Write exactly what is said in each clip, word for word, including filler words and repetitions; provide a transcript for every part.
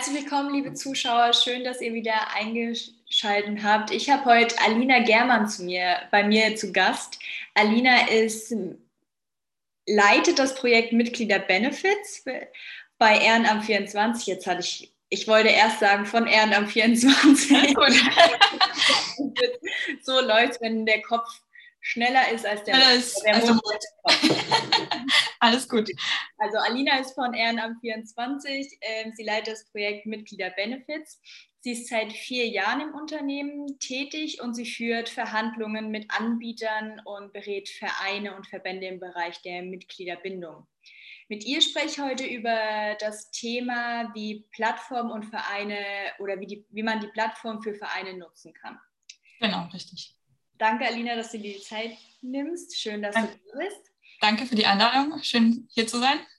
Herzlich willkommen, liebe Zuschauer. Schön, dass ihr wieder eingeschaltet habt. Ich habe heute Alina Germann zu mir, bei mir zu Gast. Alina ist, leitet das Projekt Mitglieder Benefits bei Ehrenamt vierundzwanzig. Jetzt hatte ich, ich wollte erst sagen von Ehrenamt vierundzwanzig. So läuft es, wenn der Kopf schneller ist als der, ja, ist, der also, Mund. Alles gut. Also Alina ist von Ehrenamt vierundzwanzig. Ähm, sie leitet das Projekt Mitglieder Benefits. Sie ist seit vier Jahren im Unternehmen tätig und sie führt Verhandlungen mit Anbietern und berät Vereine und Verbände im Bereich der Mitgliederbindung. Mit ihr spreche ich heute über das Thema, wie Plattformen und Vereine oder wie, die, wie man die Plattform für Vereine nutzen kann. Genau, richtig. Danke, Alina, dass du dir die Zeit nimmst. Schön, dass Danke. du da bist. Danke für die Einladung. Schön, hier zu sein.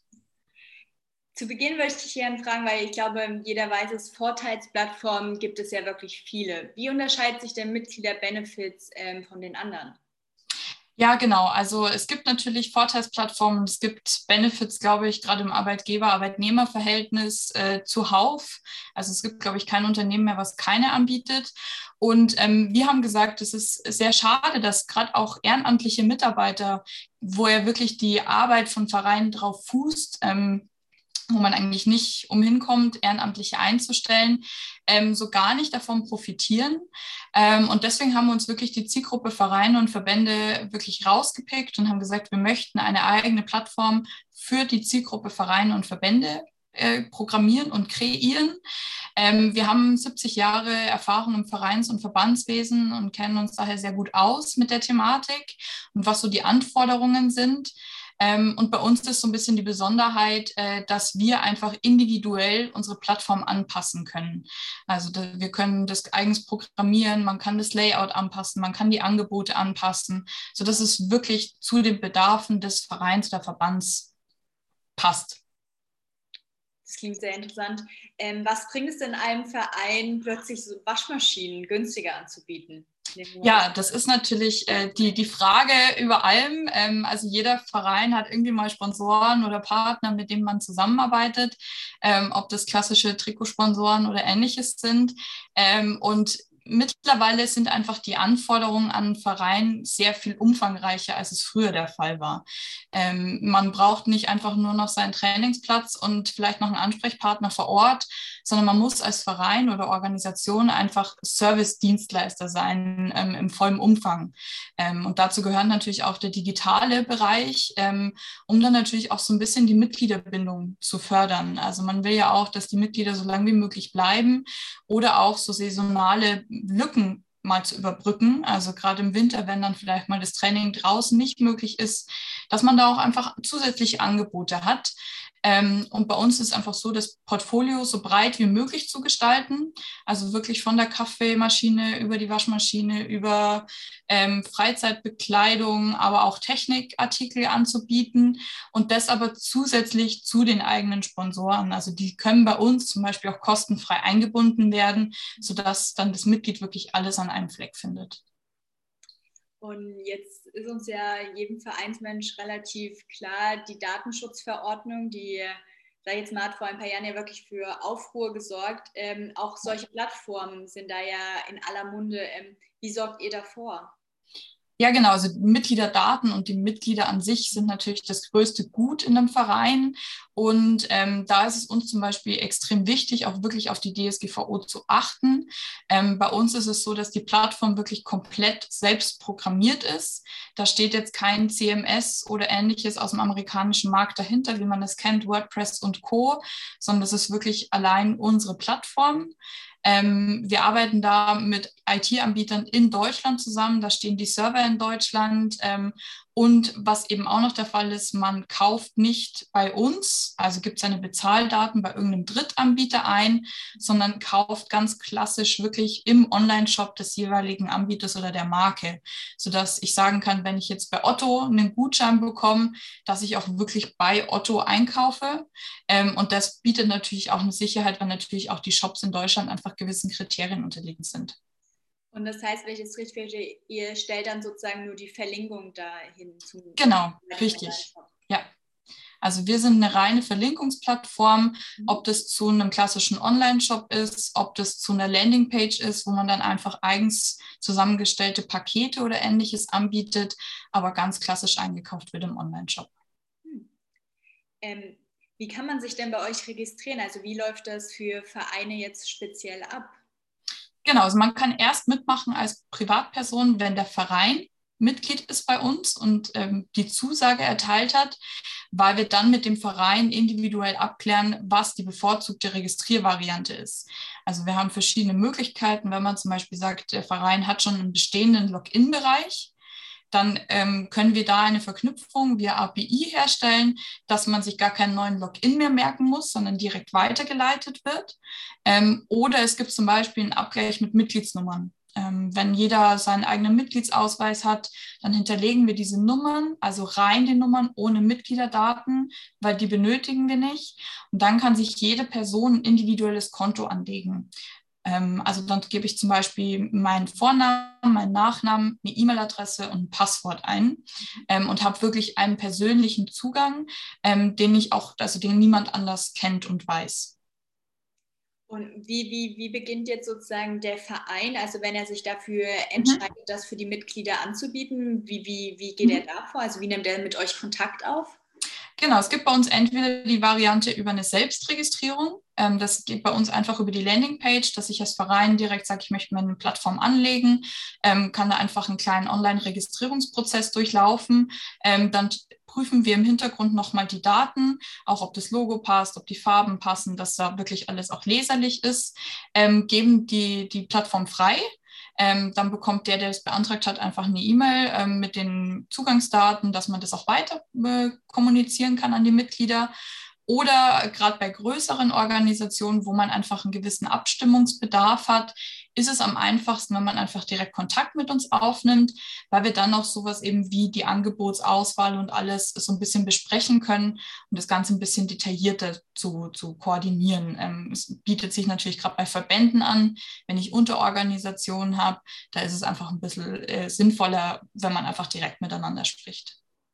Zu Beginn möchte ich gerne fragen, weil ich glaube, jeder weiß es, Vorteilsplattformen gibt es ja wirklich viele. Wie unterscheidet sich der Mitglieder-Benefits ähm, von den anderen? Ja, genau. Also es gibt natürlich Vorteilsplattformen, es gibt Benefits, glaube ich, gerade im Arbeitgeber-Arbeitnehmer-Verhältnis äh, zuhauf. Also es gibt, glaube ich, kein Unternehmen mehr, was keine anbietet. Und ähm, wir haben gesagt, es ist sehr schade, dass gerade auch ehrenamtliche Mitarbeiter, wo ja wirklich die Arbeit von Vereinen drauf fußt, ähm, wo man eigentlich nicht umhin kommt, Ehrenamtliche einzustellen, ähm, so gar nicht davon profitieren. Ähm, und deswegen haben wir uns wirklich die Zielgruppe Vereine und Verbände wirklich rausgepickt und haben gesagt, wir möchten eine eigene Plattform für die Zielgruppe Vereine und Verbände äh, programmieren und kreieren. Ähm, wir haben siebzig Jahre Erfahrung im Vereins- und Verbandswesen und kennen uns daher sehr gut aus mit der Thematik und was so die Anforderungen sind. Ähm, und bei uns ist so ein bisschen die Besonderheit, äh, dass wir einfach individuell unsere Plattform anpassen können. Also da, wir können das eigens programmieren, man kann das Layout anpassen, man kann die Angebote anpassen, sodass es wirklich zu den Bedarfen des Vereins oder Verbands passt. Das klingt sehr interessant. Ähm, was bringt es denn einem Verein, plötzlich so Waschmaschinen günstiger anzubieten? Ja, das ist natürlich äh, die, die Frage über allem. Ähm, also jeder Verein hat irgendwie mal Sponsoren oder Partner, mit denen man zusammenarbeitet, ähm, ob das klassische Trikotsponsoren oder ähnliches sind. Ähm, und mittlerweile sind einfach die Anforderungen an einen Verein sehr viel umfangreicher, als es früher der Fall war. Ähm, man braucht nicht einfach nur noch seinen Trainingsplatz und vielleicht noch einen Ansprechpartner vor Ort, sondern man muss als Verein oder Organisation einfach Service-Dienstleister sein ähm, im vollen Umfang. Ähm, und dazu gehört natürlich auch der digitale Bereich, ähm, um dann natürlich auch so ein bisschen die Mitgliederbindung zu fördern. Also man will ja auch, dass die Mitglieder so lange wie möglich bleiben oder auch so saisonale Lücken mal zu überbrücken. Also gerade im Winter, wenn dann vielleicht mal das Training draußen nicht möglich ist, dass man da auch einfach zusätzliche Angebote hat. Ähm, und bei uns ist einfach so, das Portfolio so breit wie möglich zu gestalten. Also wirklich von der Kaffeemaschine über die Waschmaschine, über ähm, Freizeitbekleidung, aber auch Technikartikel anzubieten und das aber zusätzlich zu den eigenen Sponsoren. Also die können bei uns zum Beispiel auch kostenfrei eingebunden werden, sodass dann das Mitglied wirklich alles an einem Fleck findet. Und jetzt ist uns ja jedem Vereinsmensch relativ klar, die Datenschutzverordnung, die, sag ich jetzt mal, hat vor ein paar Jahren ja wirklich für Aufruhr gesorgt. Ähm, auch solche Plattformen sind da ja in aller Munde. Ähm, wie sorgt ihr davor? Ja, genau. Also Mitgliederdaten und die Mitglieder an sich sind natürlich das größte Gut in einem Verein. Und ähm, da ist es uns zum Beispiel extrem wichtig, auch wirklich auf die D S G V O zu achten. Ähm, bei uns ist es so, dass die Plattform wirklich komplett selbst programmiert ist. Da steht jetzt kein C M S oder ähnliches aus dem amerikanischen Markt dahinter, wie man es kennt, WordPress und Co., sondern das ist wirklich allein unsere Plattform. Ähm, wir arbeiten da mit I T-Anbietern in Deutschland zusammen. Da stehen die Server in Deutschland. Ähm, und was eben auch noch der Fall ist, man kauft nicht bei uns, also gibt seine Bezahldaten bei irgendeinem Drittanbieter ein, sondern kauft ganz klassisch wirklich im Online-Shop des jeweiligen Anbieters oder der Marke, sodass ich sagen kann, wenn ich jetzt bei Otto einen Gutschein bekomme, dass ich auch wirklich bei Otto einkaufe. Ähm, und das bietet natürlich auch eine Sicherheit, weil natürlich auch die Shops in Deutschland einfach gewissen Kriterien unterliegen sind. Und das heißt, wenn ich es richtig verstehe, ihr stellt dann sozusagen nur die Verlinkung dahin zu. Genau, richtig. Ja. Also wir sind eine reine Verlinkungsplattform, Mhm. ob das zu einem klassischen Online-Shop ist, ob das zu einer Landingpage ist, wo man dann einfach eigens zusammengestellte Pakete oder Ähnliches anbietet, aber ganz klassisch eingekauft wird im Online-Shop. Hm. Ähm, wie kann man sich denn bei euch registrieren? Also wie läuft das für Vereine jetzt speziell ab? Genau, also man kann erst mitmachen als Privatperson, wenn der Verein Mitglied ist bei uns und ähm, die Zusage erteilt hat, weil wir dann mit dem Verein individuell abklären, was die bevorzugte Registriervariante ist. Also wir haben verschiedene Möglichkeiten, wenn man zum Beispiel sagt, der Verein hat schon einen bestehenden Login-Bereich, dann ähm, können wir da eine Verknüpfung via A P I herstellen, dass man sich gar keinen neuen Login mehr merken muss, sondern direkt weitergeleitet wird. Ähm, oder es gibt zum Beispiel einen Abgleich mit Mitgliedsnummern. Ähm, wenn jeder seinen eigenen Mitgliedsausweis hat, dann hinterlegen wir diese Nummern, also rein die Nummern ohne Mitgliederdaten, weil die benötigen wir nicht. Und dann kann sich jede Person ein individuelles Konto anlegen. Ähm, also dann gebe ich zum Beispiel meinen Vornamen, meinen Nachnamen, eine E-Mail-Adresse und ein Passwort ein ähm, und habe wirklich einen persönlichen Zugang, ähm, den ich auch, also den niemand anders kennt und weiß. Und wie, wie, wie beginnt jetzt sozusagen der Verein, also wenn er sich dafür Mhm. entscheidet, das für die Mitglieder anzubieten, wie, wie, wie geht er Mhm. da vor? Also wie nimmt er mit euch Kontakt auf? Genau, es gibt bei uns entweder die Variante über eine Selbstregistrierung. Ähm, das geht bei uns einfach über die Landingpage, dass ich als Verein direkt sage, ich möchte meine Plattform anlegen, ähm, kann da einfach einen kleinen Online-Registrierungsprozess durchlaufen. Ähm, dann prüfen wir im Hintergrund nochmal die Daten, auch ob das Logo passt, ob die Farben passen, dass da wirklich alles auch leserlich ist, ähm, geben die, die Plattform frei. Ähm, dann bekommt der, der es beantragt hat, einfach eine E-Mail ähm, mit den Zugangsdaten, dass man das auch weiter äh, kommunizieren kann an die Mitglieder. Oder gerade bei größeren Organisationen, wo man einfach einen gewissen Abstimmungsbedarf hat, ist es am einfachsten, wenn man einfach direkt Kontakt mit uns aufnimmt, weil wir dann auch sowas eben wie die Angebotsauswahl und alles so ein bisschen besprechen können und das Ganze ein bisschen detaillierter zu, zu koordinieren. Ähm, es bietet sich natürlich gerade bei Verbänden an, wenn ich Unterorganisationen habe, da ist es einfach ein bisschen äh, sinnvoller, wenn man einfach direkt miteinander spricht.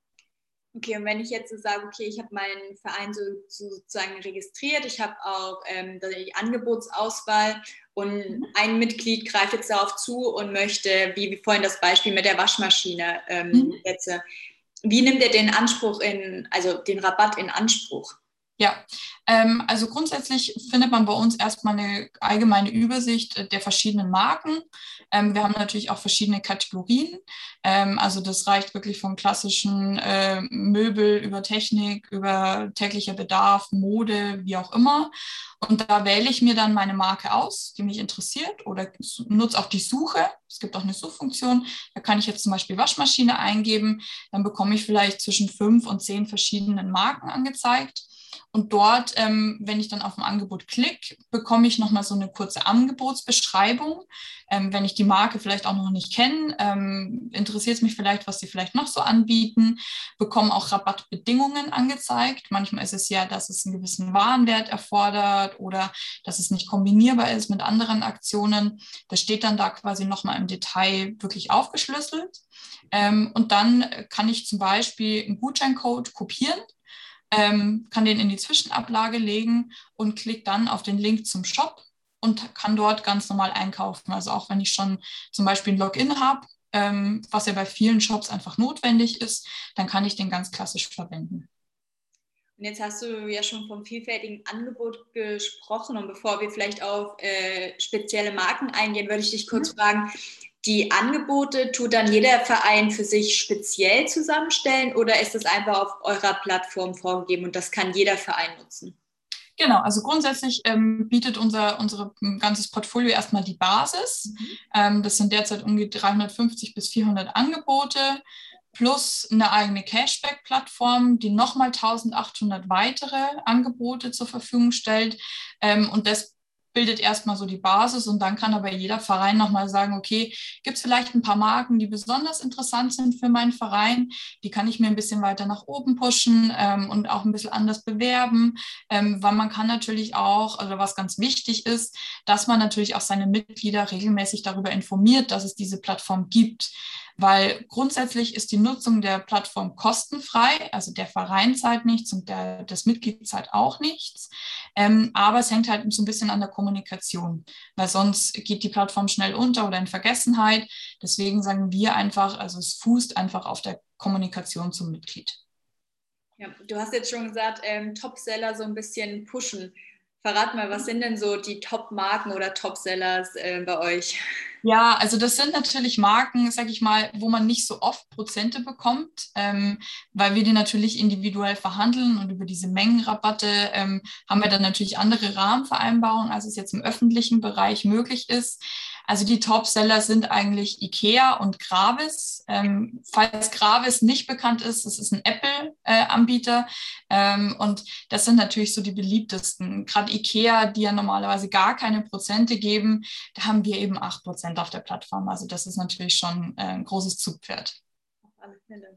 Okay, und wenn ich jetzt so sage, okay, ich habe meinen Verein so, so sozusagen registriert, ich habe auch ähm, die Angebotsauswahl und Mhm. ein Mitglied greift jetzt darauf zu und möchte, wie, wie vorhin das Beispiel mit der Waschmaschine ähm, Mhm. jetzt, wie nimmt er den Anspruch in, also den Rabatt in Anspruch? Ja, ähm, also grundsätzlich findet man bei uns erstmal eine allgemeine Übersicht der verschiedenen Marken. Ähm, wir haben natürlich auch verschiedene Kategorien. Ähm, also das reicht wirklich von klassischen äh, Möbel über Technik, über täglicher Bedarf, Mode, wie auch immer. Und da wähle ich mir dann meine Marke aus, die mich interessiert oder nutze auch die Suche. Es gibt auch eine Suchfunktion. Da kann ich jetzt zum Beispiel Waschmaschine eingeben. Dann bekomme ich vielleicht zwischen fünf und zehn verschiedenen Marken angezeigt. Und dort, ähm, wenn ich dann auf ein Angebot klicke, bekomme ich nochmal so eine kurze Angebotsbeschreibung. Ähm, wenn ich die Marke vielleicht auch noch nicht kenne, ähm, interessiert es mich vielleicht, was sie vielleicht noch so anbieten, bekomme auch Rabattbedingungen angezeigt. Manchmal ist es ja, dass es einen gewissen Warenwert erfordert oder dass es nicht kombinierbar ist mit anderen Aktionen. Das steht dann da quasi nochmal im Detail wirklich aufgeschlüsselt. Ähm, und dann kann ich zum Beispiel einen Gutscheincode kopieren, ähm, kann den in die Zwischenablage legen und klickt dann auf den Link zum Shop und kann dort ganz normal einkaufen. Also auch wenn ich schon zum Beispiel ein Login habe, ähm, was ja bei vielen Shops einfach notwendig ist, dann kann ich den ganz klassisch verwenden. Und jetzt hast du ja schon vom vielfältigen Angebot gesprochen und bevor wir vielleicht auf äh, spezielle Marken eingehen, würde ich dich kurz Mhm. fragen, die Angebote tut dann jeder Verein für sich speziell zusammenstellen oder ist das einfach auf eurer Plattform vorgegeben und das kann jeder Verein nutzen? Genau, also grundsätzlich ähm, bietet unser, unser ganzes Portfolio erstmal die Basis. Mhm. Ähm, das sind derzeit ungefähr dreihundertfünfzig bis vierhundert Angebote plus eine eigene Cashback-Plattform, die nochmal eintausendachthundert weitere Angebote zur Verfügung stellt. Ähm, und das bildet erstmal so die Basis und dann kann aber jeder Verein nochmal sagen, okay, gibt es vielleicht ein paar Marken, die besonders interessant sind für meinen Verein, die kann ich mir ein bisschen weiter nach oben pushen ähm, und auch ein bisschen anders bewerben. Ähm, weil man kann natürlich auch, also was ganz wichtig ist, dass man natürlich auch seine Mitglieder regelmäßig darüber informiert, dass es diese Plattform gibt. weil grundsätzlich ist die Nutzung der Plattform kostenfrei, also der Verein zahlt nichts und der, das Mitglied zahlt auch nichts, ähm, aber es hängt halt so ein bisschen an der Kommunikation, weil sonst geht die Plattform schnell unter oder in Vergessenheit. Deswegen sagen wir einfach, also es fußt einfach auf der Kommunikation zum Mitglied. Ja, du hast jetzt schon gesagt, ähm, Topseller so ein bisschen pushen. Verrat mal, was sind denn so die Top-Marken oder Top-Sellers äh, bei euch? Ja, also das sind natürlich Marken, sag ich mal, wo man nicht so oft Prozente bekommt, ähm, weil wir die natürlich individuell verhandeln und über diese Mengenrabatte ähm, haben wir dann natürlich andere Rahmenvereinbarungen, als es jetzt im öffentlichen Bereich möglich ist. Also die Topseller sind eigentlich IKEA und Gravis. Ähm, falls Gravis nicht bekannt ist, das ist ein Apple-Anbieter äh, ähm, und das sind natürlich so die beliebtesten. Gerade IKEA, die ja normalerweise gar keine Prozente geben, da haben wir eben acht Prozent auf der Plattform. Also das ist natürlich schon äh, ein großes Zugpferd. Auf alle Fälle.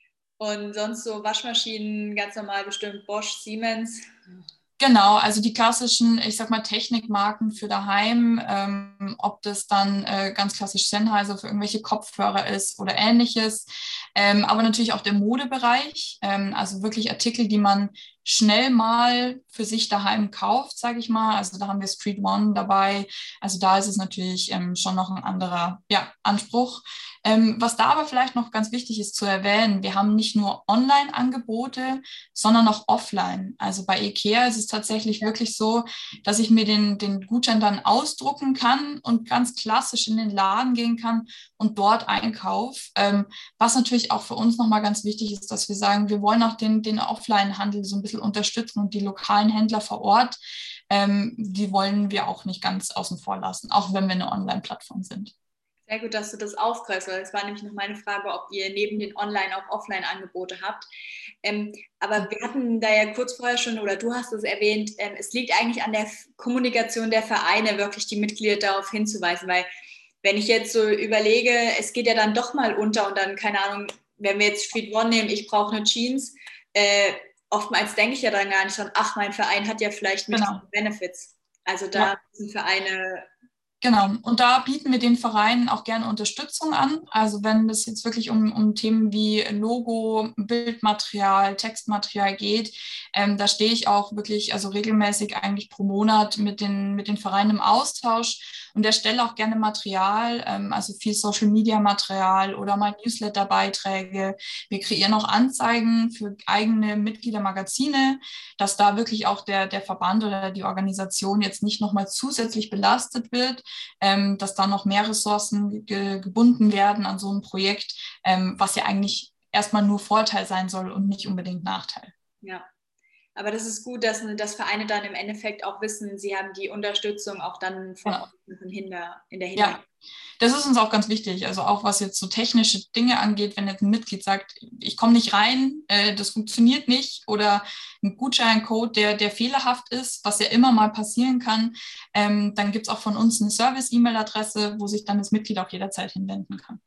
Und sonst so Waschmaschinen, ganz normal bestimmt Bosch, Siemens. Genau, also die klassischen, ich sag mal, Technikmarken für daheim, ähm, ob das dann äh, ganz klassisch Sennheiser für irgendwelche Kopfhörer ist oder ähnliches, ähm, aber natürlich auch der Modebereich, ähm, also wirklich Artikel, die man schnell mal für sich daheim kauft, sage ich mal. Also da haben wir Street One dabei. Also da ist es natürlich ähm, schon noch ein anderer ja, Anspruch. Ähm, was da aber vielleicht noch ganz wichtig ist zu erwähnen, wir haben nicht nur Online-Angebote, sondern auch offline. Also bei IKEA ist es tatsächlich wirklich so, dass ich mir den, den Gutschein dann ausdrucken kann und ganz klassisch in den Laden gehen kann und dort einkaufe. Ähm, was natürlich auch für uns nochmal ganz wichtig ist, dass wir sagen, wir wollen auch den, den Offline-Handel so ein bisschen unterstützen und die lokalen Händler vor Ort, ähm, die wollen wir auch nicht ganz außen vor lassen, auch wenn wir eine Online-Plattform sind. Sehr gut, dass du das aufgreifst, weil es war nämlich noch meine Frage, ob ihr neben den Online- auch Offline-Angebote habt. Ähm, aber wir hatten da ja kurz vorher schon, oder du hast es erwähnt, ähm, es liegt eigentlich an der Kommunikation der Vereine, wirklich die Mitglieder darauf hinzuweisen, weil wenn ich jetzt so überlege, es geht ja dann doch mal unter und dann, keine Ahnung, wenn wir jetzt Street One nehmen, ich brauche eine Jeans, äh, oftmals denke ich ja dann gar nicht dran, ach, mein Verein hat ja vielleicht Genau. Mitglieder-Benefits. Also da Ja. sind Vereine. Genau, und da bieten wir den Vereinen auch gerne Unterstützung an. Also wenn es jetzt wirklich um, um Themen wie Logo, Bildmaterial, Textmaterial geht, ähm, da stehe ich auch wirklich also regelmäßig eigentlich pro Monat mit den, mit den Vereinen im Austausch und erstelle auch gerne Material, ähm, also viel Social-Media-Material oder mal Newsletter-Beiträge. Wir kreieren auch Anzeigen für eigene Mitgliedermagazine, dass da wirklich auch der, der Verband oder die Organisation jetzt nicht nochmal zusätzlich belastet wird, ähm, dass da noch mehr Ressourcen ge gebunden werden an so ein Projekt, ähm, was ja eigentlich erstmal nur Vorteil sein soll und nicht unbedingt Nachteil. Ja, aber das ist gut, dass, dass Vereine dann im Endeffekt auch wissen, sie haben die Unterstützung auch dann von Ja. euch in der, in der Hintergrund. Ja, das ist uns auch ganz wichtig. Also auch was jetzt so technische Dinge angeht, wenn jetzt ein Mitglied sagt, ich komme nicht rein, äh, das funktioniert nicht oder ein Gutscheincode, der, der fehlerhaft ist, was ja immer mal passieren kann, ähm, dann gibt es auch von uns eine Service-E-Mail-Adresse, wo sich dann das Mitglied auch jederzeit hinwenden kann.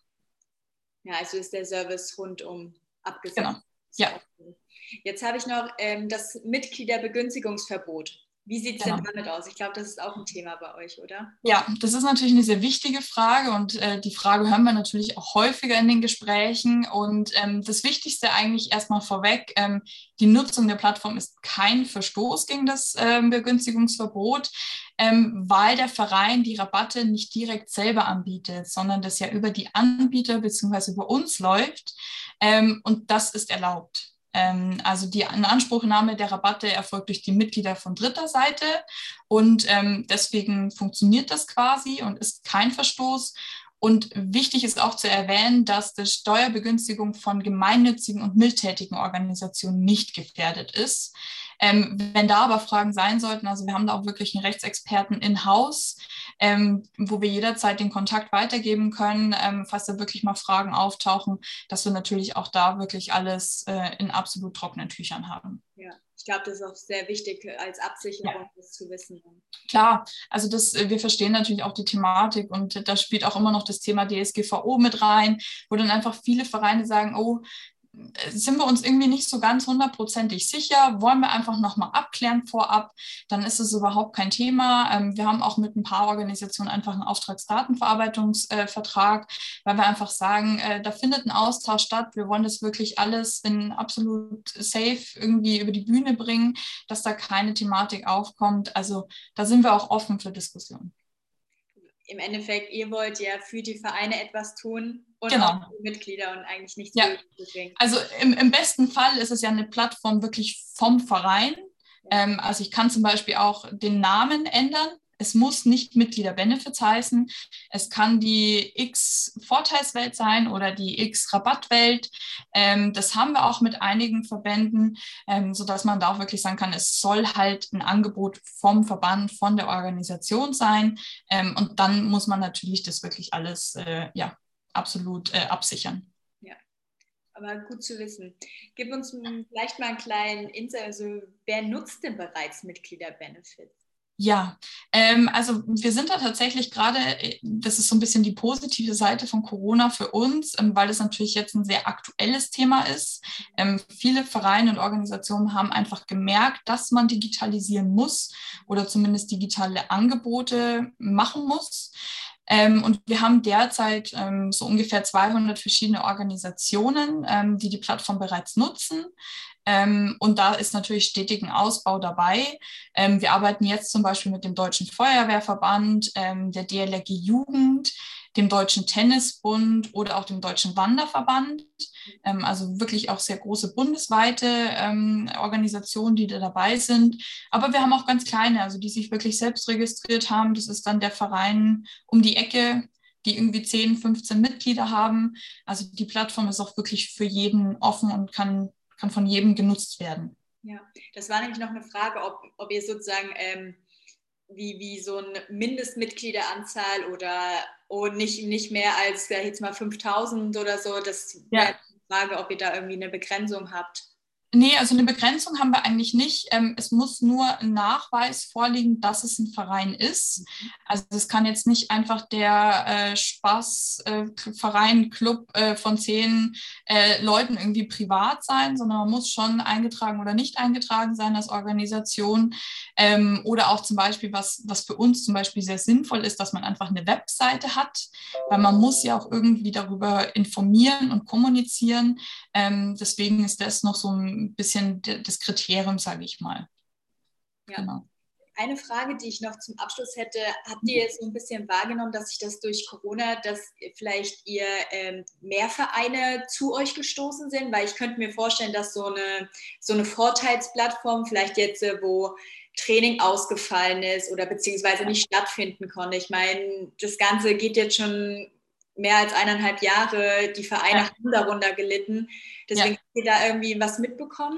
Ja, also ist der Service rundum abgesichert. Genau. Ja. Jetzt habe ich noch ähm, das Mitgliederbegünstigungsverbot. Wie sieht es Genau. denn damit aus? Ich glaube, das ist auch ein Thema bei euch, oder? Ja, das ist natürlich eine sehr wichtige Frage und äh, die Frage hören wir natürlich auch häufiger in den Gesprächen. Und ähm, das Wichtigste eigentlich erstmal vorweg, ähm, die Nutzung der Plattform ist kein Verstoß gegen das ähm, Begünstigungsverbot, ähm, weil der Verein die Rabatte nicht direkt selber anbietet, sondern das ja über die Anbieter bzw. über uns läuft ähm, und das ist erlaubt. Also die Inanspruchnahme der Rabatte erfolgt durch die Mitglieder von dritter Seite und ähm, deswegen funktioniert das quasi und ist kein Verstoß. Und wichtig ist auch zu erwähnen, dass die Steuerbegünstigung von gemeinnützigen und mildtätigen Organisationen nicht gefährdet ist. Ähm, wenn da aber Fragen sein sollten, also wir haben da auch wirklich einen Rechtsexperten in-house, ähm, wo wir jederzeit den Kontakt weitergeben können, ähm, falls da wirklich mal Fragen auftauchen, dass wir natürlich auch da wirklich alles äh, in absolut trockenen Tüchern haben. Ja, ich glaube, das ist auch sehr wichtig als Absicherung, ja, das zu wissen. Klar, also das, wir verstehen natürlich auch die Thematik und da spielt auch immer noch das Thema D S G V O mit rein, wo dann einfach viele Vereine sagen, oh, sind wir uns irgendwie nicht so ganz hundertprozentig sicher, wollen wir einfach nochmal abklären vorab, dann ist es überhaupt kein Thema. Ähm, wir haben auch mit ein paar Organisationen einfach einen Auftragsdatenverarbeitungsvertrag, äh, weil wir einfach sagen, äh, da findet ein Austausch statt. Wir wollen das wirklich alles in absolut safe irgendwie über die Bühne bringen, dass da keine Thematik aufkommt. Also da sind wir auch offen für Diskussionen. Im Endeffekt, ihr wollt ja für die Vereine etwas tun und genau. auch für die Mitglieder und eigentlich nichts ja. Böses bringen. Also im, im besten Fall ist es ja eine Plattform wirklich vom Verein. Ja. Ähm, also ich kann zum Beispiel auch den Namen ändern. Es muss nicht Mitglieder-Benefits heißen. Es kann die X-Vorteilswelt sein oder die X-Rabattwelt. Ähm, das haben wir auch mit einigen Verbänden, ähm, sodass man da auch wirklich sagen kann, es soll halt ein Angebot vom Verband, von der Organisation sein. Ähm, und dann muss man natürlich das wirklich alles äh, ja, absolut äh, absichern. Ja, aber gut zu wissen. Gib uns vielleicht mal einen kleinen Insight. Also wer nutzt denn bereits Mitglieder-Benefits? Ja, ähm, also wir sind da tatsächlich gerade, das ist so ein bisschen die positive Seite von Corona für uns, ähm, weil es natürlich jetzt ein sehr aktuelles Thema ist. Ähm, viele Vereine und Organisationen haben einfach gemerkt, dass man digitalisieren muss oder zumindest digitale Angebote machen muss. Ähm, und wir haben derzeit ähm, so ungefähr zweihundert verschiedene Organisationen, ähm, die die Plattform bereits nutzen. Ähm, und da ist natürlich stetig ein Ausbau dabei. Ähm, wir arbeiten jetzt zum Beispiel mit dem Deutschen Feuerwehrverband, ähm, der D L R G Jugend, dem Deutschen Tennisbund oder auch dem Deutschen Wanderverband. Ähm, also wirklich auch sehr große bundesweite ähm, Organisationen, die da dabei sind. Aber wir haben auch ganz kleine, also die sich wirklich selbst registriert haben. Das ist dann der Verein um die Ecke, die irgendwie zehn, fünfzehn Mitglieder haben. Also die Plattform ist auch wirklich für jeden offen und kann, kann von jedem genutzt werden. Ja, das war nämlich noch eine Frage, ob, ob ihr sozusagen ähm, wie, wie so eine Mindestmitgliederanzahl oder oh, nicht, nicht mehr als, ja, jetzt mal fünftausend oder so. Das wäre Ja. die Frage, ob ihr da irgendwie eine Begrenzung habt. Nee, also eine Begrenzung haben wir eigentlich nicht. Ähm, es muss nur ein Nachweis vorliegen, dass es ein Verein ist. Also es kann jetzt nicht einfach der äh, Spaßverein, äh, Club äh, von zehn äh, Leuten irgendwie privat sein, sondern man muss schon eingetragen oder nicht eingetragen sein als Organisation. Ähm, oder auch zum Beispiel, was, was für uns zum Beispiel sehr sinnvoll ist, dass man einfach eine Webseite hat, weil man muss ja auch irgendwie darüber informieren und kommunizieren. Ähm, deswegen ist das noch so ein bisschen das Kriterium, sage ich mal. Ja. Genau. Eine Frage, die ich noch zum Abschluss hätte, habt ihr jetzt so ein bisschen wahrgenommen, dass sich das durch Corona, dass vielleicht ihr ähm, mehr Vereine zu euch gestoßen sind? Weil ich könnte mir vorstellen, dass so eine, so eine Vorteilsplattform vielleicht jetzt, äh, wo Training ausgefallen ist oder beziehungsweise nicht stattfinden konnte. Ich meine, das Ganze geht jetzt schon mehr als eineinhalb Jahre. Die Vereine ja. haben darunter gelitten. Deswegen ja. habt ihr da irgendwie was mitbekommen?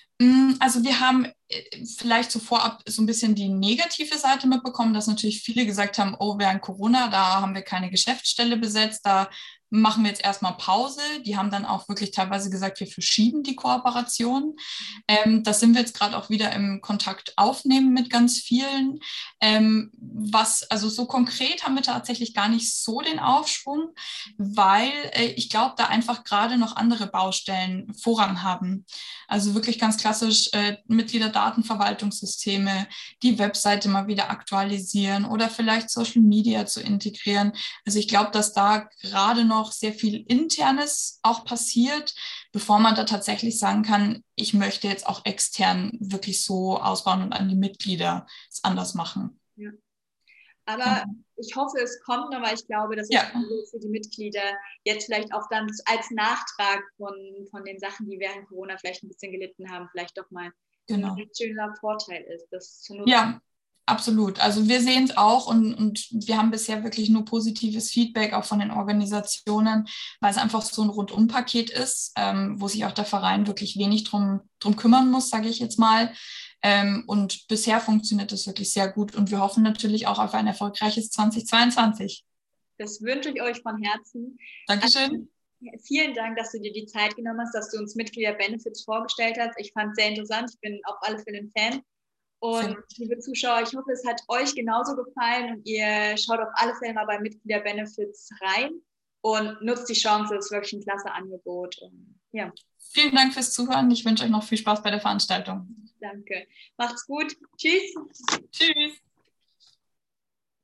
Also wir haben vielleicht so vorab so ein bisschen die negative Seite mitbekommen, dass natürlich viele gesagt haben, oh, während Corona, da haben wir keine Geschäftsstelle besetzt, da machen wir jetzt erstmal Pause. Die haben dann auch wirklich teilweise gesagt, wir verschieben die Kooperation. Ähm, da sind wir jetzt gerade auch wieder im Kontakt aufnehmen mit ganz vielen. Ähm, was, also so konkret haben wir tatsächlich gar nicht so den Aufschwung, weil äh, ich glaube, da einfach gerade noch andere Baustellen Vorrang haben. Also wirklich ganz klassisch äh, Mitgliederdatenverwaltungssysteme, die Webseite mal wieder aktualisieren oder vielleicht Social Media zu integrieren. Also ich glaube, dass da gerade noch sehr viel Internes auch passiert, bevor man da tatsächlich sagen kann, ich möchte jetzt auch extern wirklich so ausbauen und an die Mitglieder es anders machen. Ja. Aber ja. ich hoffe, es kommt, aber ich glaube, dass es ja. für die Mitglieder jetzt vielleicht auch dann als Nachtrag von, von den Sachen, die während Corona vielleicht ein bisschen gelitten haben, vielleicht doch mal genau. ein schöner Vorteil ist, das zu nutzen. Ja, absolut. Also wir sehen es auch und, und wir haben bisher wirklich nur positives Feedback auch von den Organisationen, weil es einfach so ein Rundumpaket ist, ähm, wo sich auch der Verein wirklich wenig drum, drum kümmern muss, sage ich jetzt mal. Ähm, und bisher funktioniert das wirklich sehr gut und wir hoffen natürlich auch auf ein erfolgreiches zweitausendzweiundzwanzig. Das wünsche ich euch von Herzen. Dankeschön. Also, vielen Dank, dass du dir die Zeit genommen hast, dass du uns Mitglieder-Benefits vorgestellt hast. Ich fand es sehr interessant. Ich bin auf alle Fälle ein Fan. Und liebe Zuschauer, ich hoffe, es hat euch genauso gefallen und ihr schaut auf alle Fälle mal bei Mitglieder-Benefits rein. und nutzt die Chance, das ist wirklich ein klasse Angebot. Und, ja. Vielen Dank fürs Zuhören. Ich wünsche euch noch viel Spaß bei der Veranstaltung. Danke. Macht's gut. Tschüss. Tschüss.